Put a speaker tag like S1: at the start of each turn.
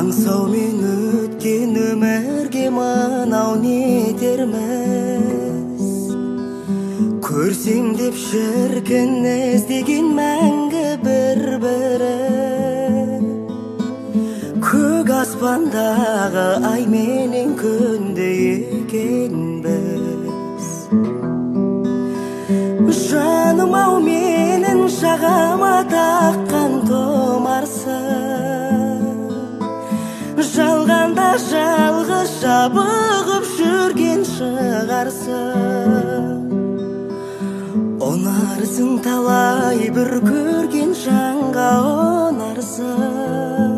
S1: аңсаумен өткен өмірге мынау не етерміз. Көрсем деп шіркін іздеген мәңгі бір-бірі, көк аспандағы ай менен күнді екенбіз. Жаным ау менің жағама таққан тұмарсың, жалғанда жалғыз жабығып жүрген шығарсың. Онарсың талай бір көрген жанға онарсың.